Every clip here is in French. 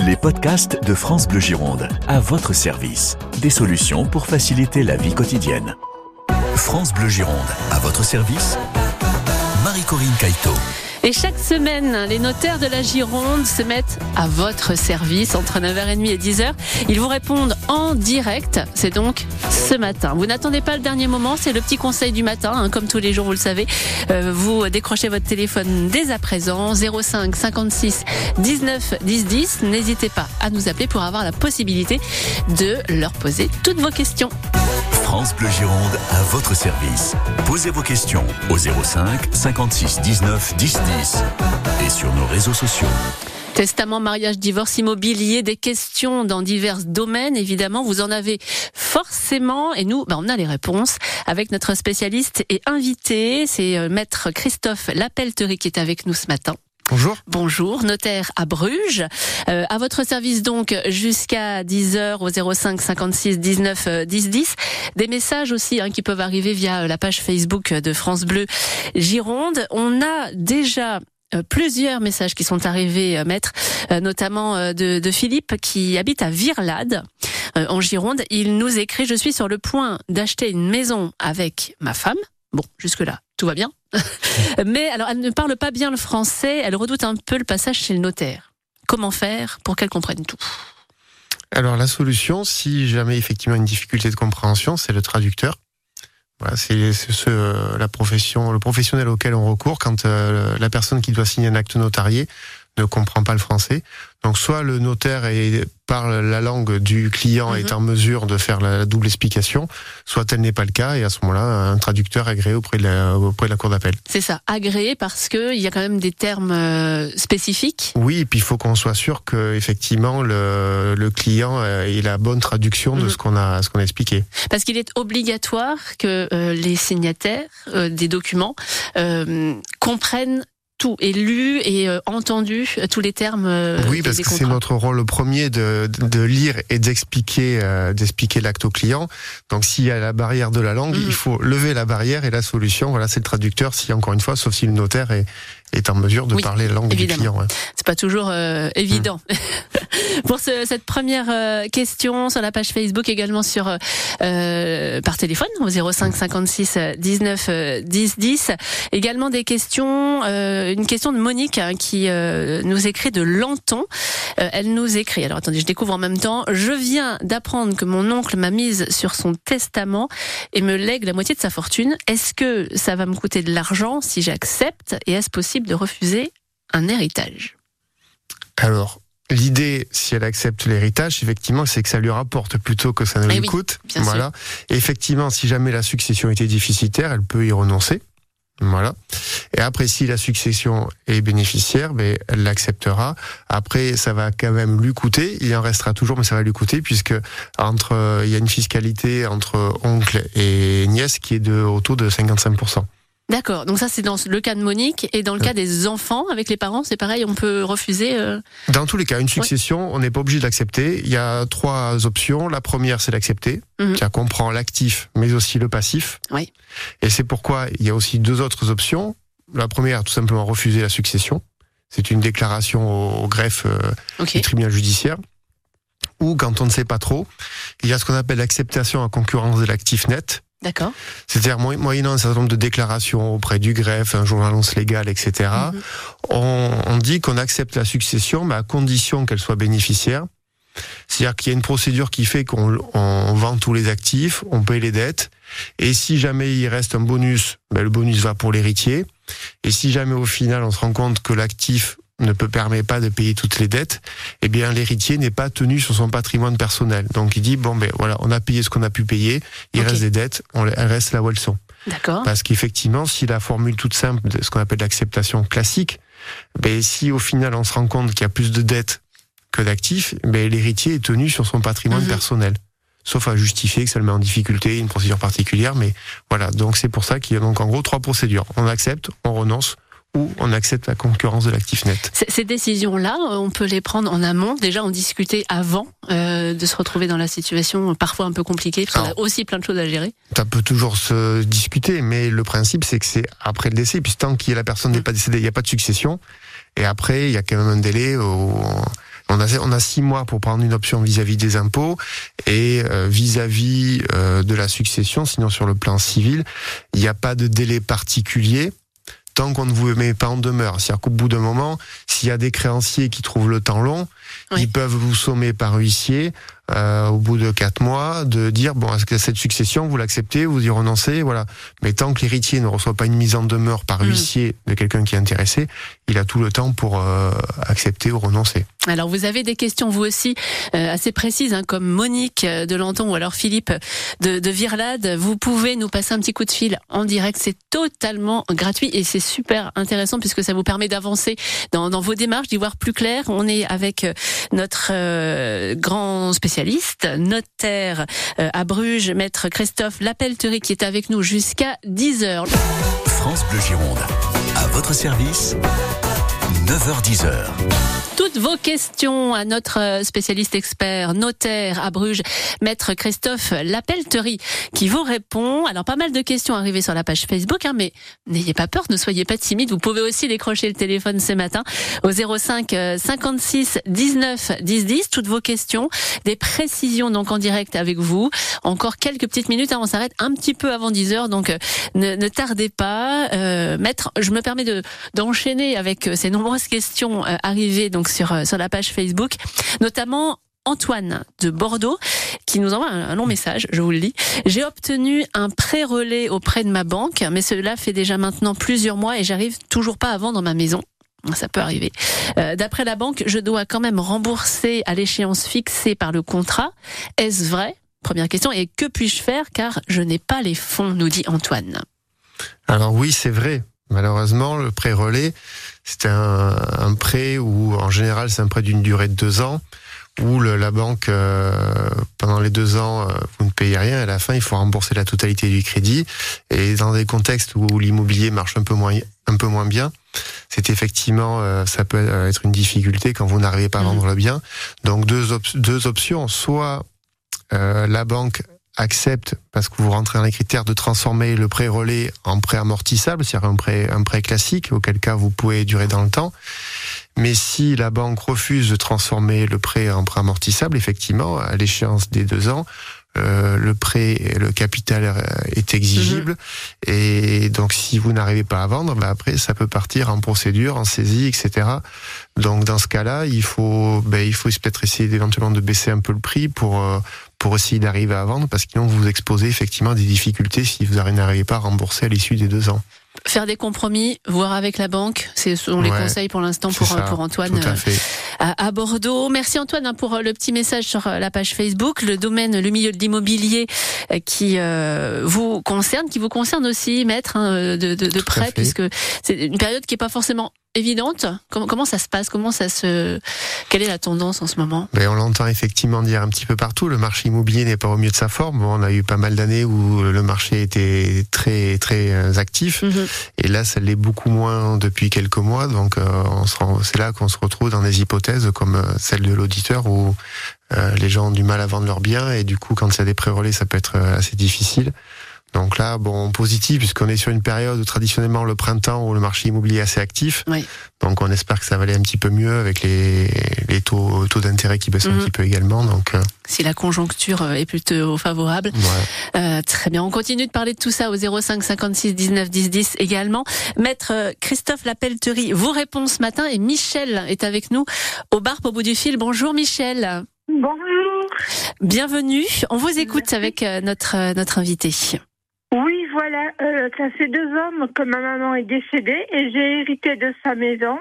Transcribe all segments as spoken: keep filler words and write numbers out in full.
Les podcasts de France Bleu Gironde, à votre service. Des solutions pour faciliter la vie quotidienne. France Bleu Gironde, à votre service. Marie-Corinne Cailleteau. Et chaque semaine, les notaires de la Gironde se mettent à votre service entre neuf heures trente et dix heures. Ils vous répondent en direct. C'est donc ce matin. Vous n'attendez pas le dernier moment, c'est le petit conseil du matin, hein, comme tous les jours, vous le savez. Euh, vous décrochez votre téléphone dès à présent, zéro cinq cinquante-six dix-neuf dix dix. N'hésitez pas à nous appeler pour avoir la possibilité de leur poser toutes vos questions. France Bleu Gironde, à votre service. Posez vos questions au zéro cinq cinquante-six dix-neuf dix dix et sur nos réseaux sociaux. Testament, mariage, divorce, immobilier, des questions dans divers domaines, évidemment, vous en avez forcément, et nous, ben, on a les réponses avec notre spécialiste et invité, c'est euh, maître Christophe Lapelterie qui est avec nous ce matin. Bonjour. Bonjour, notaire à Bruges. Euh, à votre service donc jusqu'à dix heures au zéro cinq cinquante-six dix-neuf dix dix. Des messages aussi hein, qui peuvent arriver via la page Facebook de France Bleu Gironde. On a déjà euh, plusieurs messages qui sont arrivés, euh, maître, euh, notamment euh, de, de Philippe qui habite à Virlade. Euh, en Gironde. Il nous écrit « Je suis sur le point d'acheter une maison avec ma femme ». Bon, jusque-là, tout va bien. Mais alors, elle ne parle pas bien le français, elle redoute un peu le passage chez le notaire. Comment faire pour qu'elle comprenne tout ? Alors, la solution, si jamais effectivement une difficulté de compréhension, c'est le traducteur. Voilà, c'est, c'est ce, la profession, le professionnel auquel on recourt quand euh, la personne qui doit signer un acte notarié ne comprend pas le français. Donc soit le notaire est, parle la langue du client, mm-hmm. est en mesure de faire la double explication, soit tel n'est pas le cas, et à ce moment-là, un traducteur agréé auprès de la, auprès de la cour d'appel. C'est ça, agréé parce que il y a quand même des termes euh, spécifiques. Oui, et puis il faut qu'on soit sûr que effectivement le, le client ait la bonne traduction de mm-hmm. ce qu'on a, ce qu'on a expliqué. Parce qu'il est obligatoire que euh, les signataires euh, des documents euh, comprennent tout est lu et euh, entendu tous les termes. Euh, oui, parce que c'est notre rôle premier de, de lire et d'expliquer, euh, d'expliquer l'acte au client. Donc, s'il y a la barrière de la langue, mmh. il faut lever la barrière et la solution, voilà, c'est le traducteur. Si encore une fois, sauf si le notaire est est en mesure de oui, parler la langue évidemment. du client. Ouais. C'est pas toujours euh, évident. Mmh. Pour ce, cette première euh, question sur la page Facebook, également sur euh, par téléphone au zéro cinq cinquante-six dix-neuf dix dix. Également des questions, euh, une question de Monique hein, qui euh, nous écrit de Lanton. Euh, elle nous écrit, alors attendez, je découvre en même temps. Je viens d'apprendre que mon oncle m'a mise sur son testament et me lègue la moitié de sa fortune. Est-ce que ça va me coûter de l'argent si j'accepte et est-ce possible de refuser un héritage? Alors, l'idée, si elle accepte l'héritage, effectivement, c'est que ça lui rapporte plutôt que ça ne eh lui oui, coûte. Voilà. Et effectivement, si jamais la succession était déficitaire, elle peut y renoncer. Voilà. Et après, si la succession est bénéficiaire, ben, elle l'acceptera. Après, ça va quand même lui coûter. Il en restera toujours, mais ça va lui coûter puisque entre, il y a une fiscalité entre oncle et nièce qui est de, au taux de cinquante-cinq pour cent. D'accord, donc ça c'est dans le cas de Monique, et dans le cas des enfants avec les parents, c'est pareil, on peut refuser euh... Dans tous les cas, une succession, ouais. on n'est pas obligé d'accepter. Il y a trois options. La première, c'est d'accepter, mm-hmm. qui comprend l'actif, mais aussi le passif. Oui. Et c'est pourquoi il y a aussi deux autres options. La première, tout simplement refuser la succession. C'est une déclaration au, au greffe euh, okay. du tribunal judiciaire. Ou quand on ne sait pas trop, il y a ce qu'on appelle l'acceptation en concurrence de l'actif net. D'accord. C'est-à-dire, moyennant un certain nombre de déclarations auprès du greffe, un journalance légal, et cetera, mm-hmm. on, on dit qu'on accepte la succession, mais à condition qu'elle soit bénéficiaire. C'est-à-dire qu'il y a une procédure qui fait qu'on on vend tous les actifs, on paye les dettes, et si jamais il reste un bonus, ben le bonus va pour l'héritier, et si jamais au final on se rend compte que l'actif ne peut permet pas de payer toutes les dettes, eh bien l'héritier n'est pas tenu sur son patrimoine personnel. Donc il dit bon ben voilà, on a payé ce qu'on a pu payer, il okay. reste des dettes, on, elles restent là où elles sont. D'accord. Parce qu'effectivement, si la formule toute simple de ce qu'on appelle l'acceptation classique, ben si au final on se rend compte qu'il y a plus de dettes que d'actifs, ben l'héritier est tenu sur son patrimoine mmh. personnel. Sauf à justifier que ça le met en difficulté, une procédure particulière, mais voilà. Donc c'est pour ça qu'il y a donc en gros trois procédures. On accepte, on renonce, ou on accepte la concurrence de l'actif net. Ces décisions-là, on peut les prendre en amont, déjà en discuter avant euh, de se retrouver dans la situation parfois un peu compliquée, parce qu'on a aussi plein de choses à gérer. Ça peut toujours se discuter, mais le principe c'est que c'est après le décès, puis tant que la personne n'est pas décédée, il n'y a pas de succession, et après il y a quand même un délai où On a, on a six mois pour prendre une option vis-à-vis des impôts et euh, vis-à-vis euh, de la succession. Sinon, sur le plan civil, il n'y a pas de délai particulier tant qu'on ne vous met pas en demeure. C'est-à-dire qu'au bout d'un moment, s'il y a des créanciers qui trouvent le temps long, oui. ils peuvent vous sommer par huissier euh, au bout de quatre mois de dire bon, est-ce que cette succession vous l'acceptez, vous y renoncez, voilà. Mais tant que l'héritier ne reçoit pas une mise en demeure par mmh. huissier de quelqu'un qui est intéressé, il a tout le temps pour euh, accepter ou renoncer. Alors vous avez des questions vous aussi euh, assez précises, hein, comme Monique de Lanton ou alors Philippe de, de Virlade. Vous pouvez nous passer un petit coup de fil en direct, c'est totalement gratuit et c'est super intéressant puisque ça vous permet d'avancer dans, dans vos démarches, d'y voir plus clair. On est avec notre euh, grand spécialiste, notaire euh, à Bruges, maître Christophe Lapelterie qui est avec nous jusqu'à dix heures. France Bleu Gironde, à votre service, neuf heures dix. Toutes vos questions à notre spécialiste expert, notaire à Bruges, maître Christophe Lapelterie, qui vous répond. Alors, pas mal de questions arrivées sur la page Facebook, hein, mais n'ayez pas peur, ne soyez pas timide. Vous pouvez aussi décrocher le téléphone ce matin au zéro cinq cinquante-six dix-neuf dix dix. Toutes vos questions, des précisions donc en direct avec vous. Encore quelques petites minutes, hein, on s'arrête un petit peu avant dix heures, donc ne, ne tardez pas. Euh, maître, je me permets de d'enchaîner avec ces nombreuses questions euh, arrivées donc sur sur la page Facebook, notamment Antoine de Bordeaux qui nous envoie un, un long message, je vous le lis. J'ai obtenu un prêt relais auprès de ma banque, mais cela fait déjà maintenant plusieurs mois et j'arrive toujours pas à vendre ma maison. Ça peut arriver. Euh, d'après la banque, je dois quand même rembourser à l'échéance fixée par le contrat. Est-ce vrai? Première question. Et que puis-je faire car je n'ai pas les fonds, nous dit Antoine. Alors oui, c'est vrai. Malheureusement, le prêt relais, c'est un, un prêt où, en général, c'est un prêt d'une durée de deux ans, où le, la banque, euh, pendant les deux ans, euh, vous ne payez rien, et à la fin, il faut rembourser la totalité du crédit. Et dans des contextes où, où l'immobilier marche un peu moins, un peu moins bien, c'est effectivement, euh, ça peut être une difficulté quand vous n'arrivez pas à vendre mmh. le bien. Donc deux, op- deux options, soit euh, la banque accepte, parce que vous rentrez dans les critères, de transformer le prêt relais en prêt amortissable, c'est-à-dire un prêt, un prêt classique, auquel cas vous pouvez durer dans le temps. Mais si la banque refuse de transformer le prêt en prêt amortissable, effectivement, à l'échéance des deux ans, euh, le prêt, le capital est exigible. Mmh. Et donc, si vous n'arrivez pas à vendre, bah après, ça peut partir en procédure, en saisie, et cetera. Donc, dans ce cas-là, il faut, ben, il faut peut-être essayer éventuellement de baisser un peu le prix pour, euh, pour essayer d'arriver à vendre, parce que sinon vous vous exposez effectivement à des difficultés si vous n'arrivez pas à rembourser à l'issue des deux ans. Faire des compromis, voir avec la banque, c'est selon les ouais, conseils pour l'instant pour, ça, pour Antoine tout à, fait. à, à Bordeaux. Merci Antoine pour le petit message sur la page Facebook. Le domaine, le milieu de l'immobilier qui euh, vous concerne, qui vous concerne aussi, maître, hein, de, de, de près, puisque c'est une période qui n'est pas forcément évidente. Comment, comment ça se passe? Comment ça se... Quelle est la tendance en ce moment? Ben, on l'entend effectivement dire un petit peu partout. Le marché immobilier n'est pas au mieux de sa forme. Bon, on a eu pas mal d'années où le marché était très très actif. Mm-hmm. Et là, ça l'est beaucoup moins depuis quelques mois. Donc, euh, on se rend, c'est là qu'on se retrouve dans des hypothèses comme celle de l'auditeur où euh, les gens ont du mal à vendre leurs biens. Et du coup, quand il y a des pré-relais, ça peut être assez difficile. Donc là, bon, positif, puisqu'on est sur une période où traditionnellement le printemps où le marché immobilier est assez actif. Oui. Donc on espère que ça va aller un petit peu mieux avec les, les taux, taux d'intérêt qui baissent mmh. un petit peu également. Donc euh... si la conjoncture est plutôt favorable. Ouais. Euh, très bien. On continue de parler de tout ça au zéro cinq cinquante-six dix-neuf dix dix également. Maître Christophe Lapelterie vous répond ce matin et Michel est avec nous au bar au bout du fil. Bonjour Michel. Bonjour. Bienvenue. On vous écoute Merci. Avec notre, notre invité. Oui, voilà, euh, ça fait deux ans que ma maman est décédée et j'ai hérité de sa maison.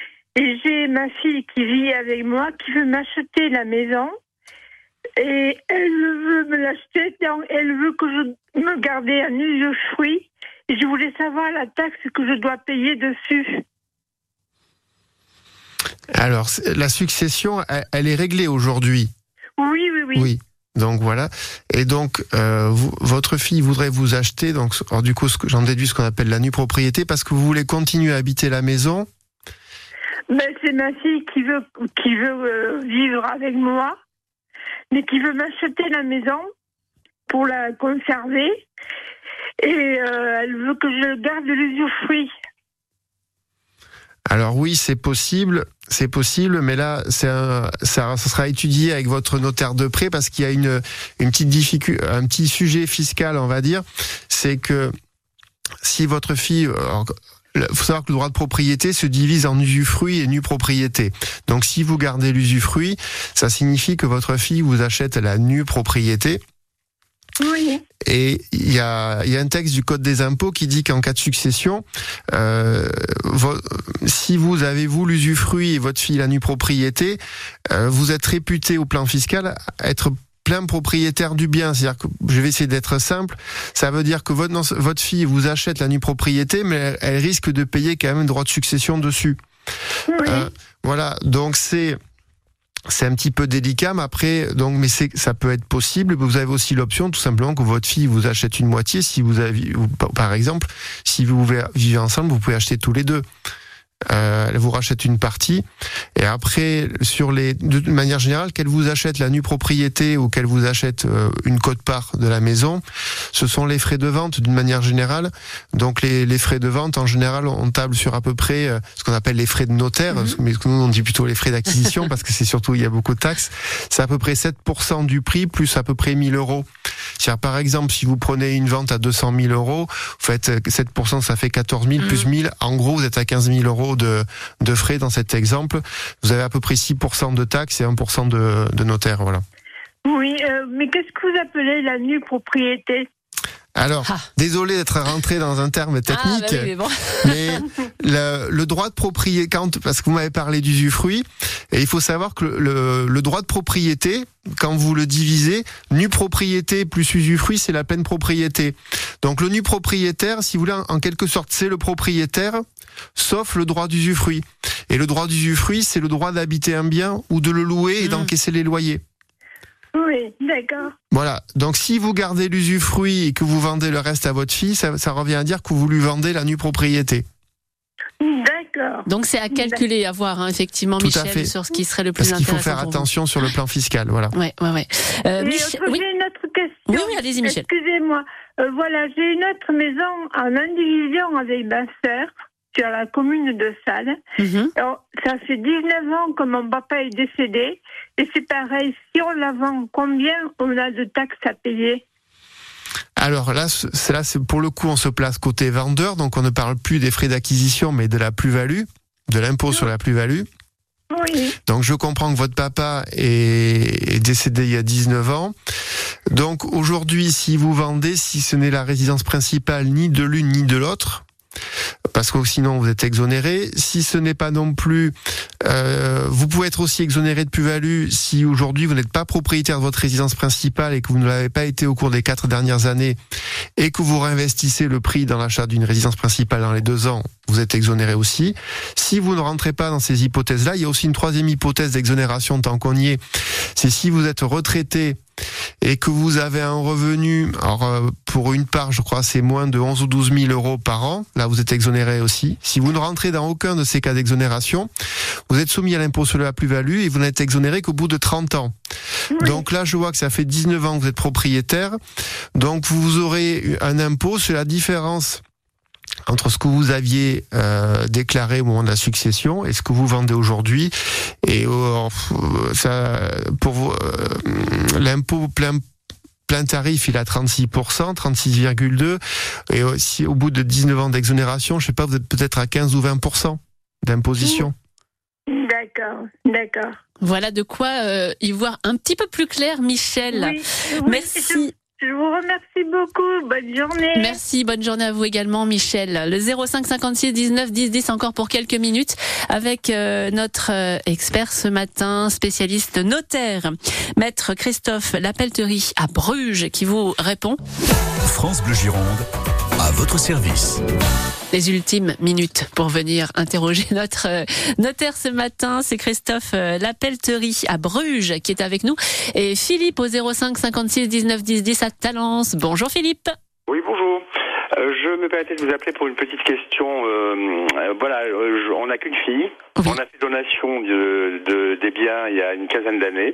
Et j'ai ma fille qui vit avec moi, qui veut m'acheter la maison. Et elle veut me l'acheter, elle veut que je me garde un usufruit. Et je voulais savoir la taxe que je dois payer dessus. Alors, la succession, elle est réglée aujourd'hui. Oui, oui, oui. Oui. Donc voilà, et donc euh, vous, votre fille voudrait vous acheter, donc alors, du coup ce que, j'en déduis ce qu'on appelle la nue propriété, parce que vous voulez continuer à habiter la maison. Mais c'est ma fille qui veut qui veut euh, vivre avec moi, mais qui veut m'acheter la maison pour la conserver, et euh, elle veut que je garde l'usufruit. Alors oui, c'est possible, c'est possible, mais là, c'est un, ça, ça sera étudié avec votre notaire de près parce qu'il y a une, une petite difficulté, un petit sujet fiscal, on va dire, c'est que si votre fille, il faut savoir que le droit de propriété se divise en usufruit et nue propriété. Donc si vous gardez l'usufruit, ça signifie que votre fille vous achète la nue propriété. Oui. Et il y a, il y a un texte du Code des impôts qui dit qu'en cas de succession, euh, vo- si vous avez vous l'usufruit et votre fille la nue propriété, euh, vous êtes réputé au plan fiscal être plein propriétaire du bien. C'est-à-dire que, je vais essayer d'être simple, ça veut dire que votre, non, votre fille vous achète la nue propriété, mais elle, elle risque de payer quand même un droit de succession dessus. Oui. Euh, voilà, donc c'est... C'est un petit peu délicat, mais après, donc, mais c'est, ça peut être possible. Vous avez aussi l'option, tout simplement, que votre fille vous achète une moitié. Si vous avez, par exemple, si vous vivez ensemble, vous pouvez acheter tous les deux. Euh, elle vous rachète une partie. Et après, sur les, de manière générale, qu'elle vous achète la nue propriété ou qu'elle vous achète euh, une quote-part de la maison, ce sont les frais de vente d'une manière générale. Donc les, les frais de vente, en général, on table sur à peu près euh, ce qu'on appelle les frais de notaire, mm-hmm. mais nous on dit plutôt les frais d'acquisition parce que c'est surtout, il y a beaucoup de taxes. C'est à peu près sept pour cent du prix plus à peu près mille euros. C'est-à-dire, par exemple, si vous prenez une vente à deux cent mille euros, vous faites sept pour cent, ça fait quatorze mille, mmh. plus mille. En gros, vous êtes à quinze mille euros de, de frais dans cet exemple. Vous avez à peu près six pour cent de taxes et un pour cent de, de notaire, voilà. Oui, euh, mais qu'est-ce que vous appelez la nue propriété ? Alors, ah. désolé d'être rentré dans un terme technique, ah, bah oui, mais, bon. mais le, le droit de propriété, quand, parce que vous m'avez parlé d'usufruit, et il faut savoir que le, le droit de propriété, quand vous le divisez, nue propriété plus usufruit, c'est la pleine propriété. Donc le nu propriétaire, si vous voulez, en quelque sorte, c'est le propriétaire, sauf le droit d'usufruit. Et le droit d'usufruit, c'est le droit d'habiter un bien ou de le louer et mmh. d'encaisser les loyers. Oui, d'accord. Voilà, donc si vous gardez l'usufruit et que vous vendez le reste à votre fille, ça, ça revient à dire que vous lui vendez la nue propriété. D'accord. Donc c'est à calculer, à voir, hein, effectivement, Tout Michel, sur ce qui serait le plus Parce qu'il intéressant. faut faire attention vous. sur le plan fiscal, voilà. Ouais, ouais, ouais. Euh, Mais Michel, autre, oui. j'ai une autre question. Oui, oui, allez-y, Michel. Excusez-moi. Euh, voilà, j'ai une autre maison en indivision avec ma sœur sur la commune de Salles. Mm-hmm. Alors, ça fait dix-neuf ans que mon papa est décédé. Et c'est pareil, si on la vend, combien on a de taxes à payer ? Alors là, c'est là, c'est pour le coup, on se place côté vendeur, donc on ne parle plus des frais d'acquisition, mais de la plus-value, de l'impôt sur la plus-value. Oui. Donc je comprends que votre papa est, est décédé il y a dix-neuf ans. Donc aujourd'hui, si vous vendez, si ce n'est la résidence principale ni de l'une ni de l'autre, parce que sinon vous êtes exonéré. Si ce n'est pas non plus, euh, vous pouvez être aussi exonéré de plus-value si aujourd'hui vous n'êtes pas propriétaire de votre résidence principale et que vous ne l'avez pas été au cours des quatre dernières années et que vous réinvestissez le prix dans l'achat d'une résidence principale dans les deux ans, vous êtes exonéré aussi. Si vous ne rentrez pas dans ces hypothèses-là, il y a aussi une troisième hypothèse d'exonération tant qu'on y est. C'est si vous êtes retraité et que vous avez un revenu, alors euh, pour une part, je crois, c'est moins de onze ou douze mille euros par an. Là, vous êtes exonéré aussi. Si vous ne rentrez dans aucun de ces cas d'exonération, vous êtes soumis à l'impôt sur la plus-value et vous n'êtes exonéré qu'au bout de trente ans. Oui. Donc là, je vois que ça fait dix-neuf ans que vous êtes propriétaire. Donc vous aurez un impôt sur la différence entre ce que vous aviez euh, déclaré au moment de la succession et ce que vous vendez aujourd'hui. Et euh, ça, pour vous, euh, l'impôt plein plein tarif, il est à trente-six pour cent, trente-six virgule deux. Et si au bout de dix-neuf ans d'exonération, je sais pas, vous êtes peut-être à quinze ou vingt pour cent d'imposition. D'accord, d'accord. Voilà de quoi euh, y voir un petit peu plus clair, Michel. Oui, oui, merci. Je vous remercie beaucoup. Bonne journée. Merci. Bonne journée à vous également, Michel. Le zéro cinq cinquante-six dix-neuf dix dix encore pour quelques minutes avec euh, notre euh, expert ce matin, spécialiste notaire, maître Christophe Lapelterie à Bruges, qui vous répond. France Bleu Gironde, à votre service. Les ultimes minutes pour venir interroger notre notaire ce matin, c'est Christophe Lapelterie à Bruges qui est avec nous et Philippe au zéro cinq cinquante-six dix-neuf dix dix à Talence. Bonjour Philippe. Oui, bonjour. Euh, je me permettais de vous appeler pour une petite question. Euh, euh, voilà, euh, je, on n'a qu'une fille. Oui. On a fait donation de, de, des biens il y a une quinzaine d'années.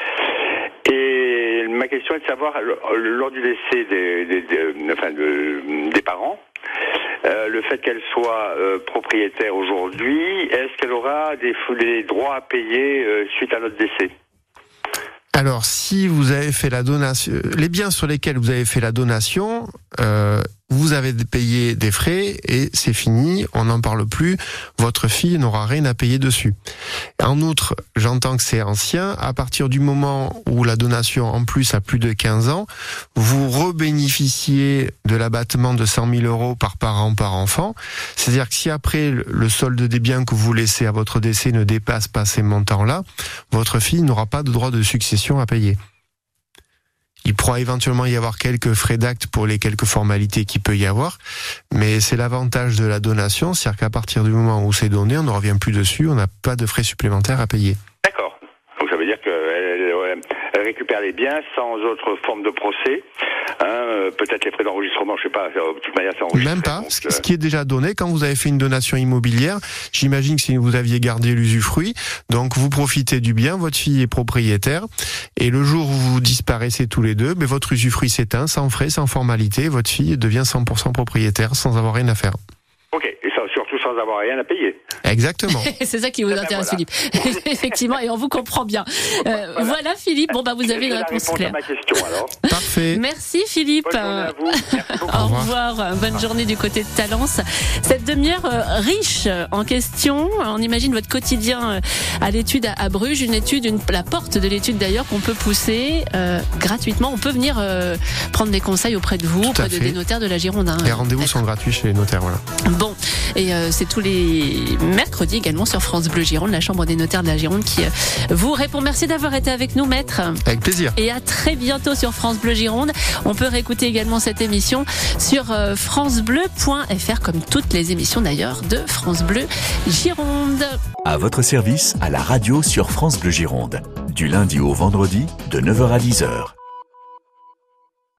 Et ma question est de savoir, lors du décès des, des, des, enfin de, des parents, Euh, le fait qu'elle soit euh, propriétaire aujourd'hui, est-ce qu'elle aura des, des droits à payer euh, suite à notre décès ? Alors, si vous avez fait la donation, les biens sur lesquels vous avez fait la donation, euh, vous avez payé des frais et c'est fini, on n'en parle plus, votre fille n'aura rien à payer dessus. En outre, j'entends que c'est ancien, à partir du moment où la donation en plus a plus de quinze ans, vous rebénéficiez de l'abattement de cent mille euros par parent par enfant, c'est-à-dire que si après le solde des biens que vous laissez à votre décès ne dépasse pas ces montants-là, votre fille n'aura pas de droit de succession à payer. Il pourra éventuellement y avoir quelques frais d'acte pour les quelques formalités qu'il peut y avoir, mais c'est l'avantage de la donation, c'est-à-dire qu'à partir du moment où c'est donné, on ne revient plus dessus, on n'a pas de frais supplémentaires à payer. D'accord. Donc ça veut dire qu'elle elle récupère les biens sans autre forme de procès. Hein, peut-être les frais d'enregistrement, je sais pas, de toute manière c'est enregistré. Même pas. Donc, ce qui est déjà donné, quand vous avez fait une donation immobilière, j'imagine que si vous aviez gardé l'usufruit, donc vous profitez du bien, votre fille est propriétaire, et le jour où vous disparaissez tous les deux, ben votre usufruit s'éteint, sans frais, sans formalité, votre fille devient cent pour cent propriétaire, sans avoir rien à faire. Ok, et ça, surtout sans avoir rien à payer. Exactement. C'est ça qui vous intéresse, voilà. Philippe. Effectivement, et on vous comprend bien. Euh, voilà. voilà, Philippe. Bon, bah, vous avez une réponse claire. À ma question, alors. Parfait. Merci, Philippe. Bonne journée à vous. Merci beaucoup. Au revoir. Bonne journée du côté de Talence. Cette demi-heure euh, riche en questions. On imagine votre quotidien euh, à l'étude à, à Bruges, une étude, une, la porte de l'étude d'ailleurs qu'on peut pousser euh, gratuitement. On peut venir euh, prendre des conseils auprès de vous, auprès de, des notaires de la Gironde. Hein, les rendez-vous sont gratuits chez les notaires, voilà. Bon, et euh, c'est tous les mercredis également sur France Bleu Gironde, la Chambre des notaires de la Gironde qui euh, vous répond. Merci d'avoir été avec nous, maître. Avec plaisir. Et à très bientôt sur France Bleu Gironde. On peut réécouter également cette émission sur euh, francebleu point f r, comme toutes les émissions d'ailleurs de France Bleu Gironde. À votre service, à la radio sur France Bleu Gironde. Du lundi au vendredi, de neuf heures à dix heures.